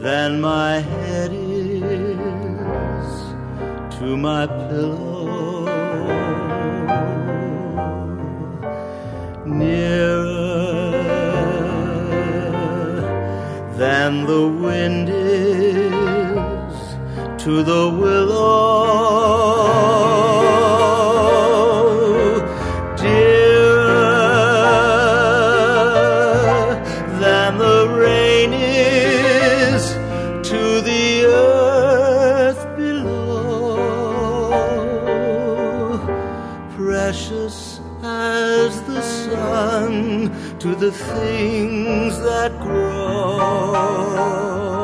than my head is to my pillow, nearer than the wind is to the willow, dearer than the rain is to the earth below, precious as the sun to the things that grow.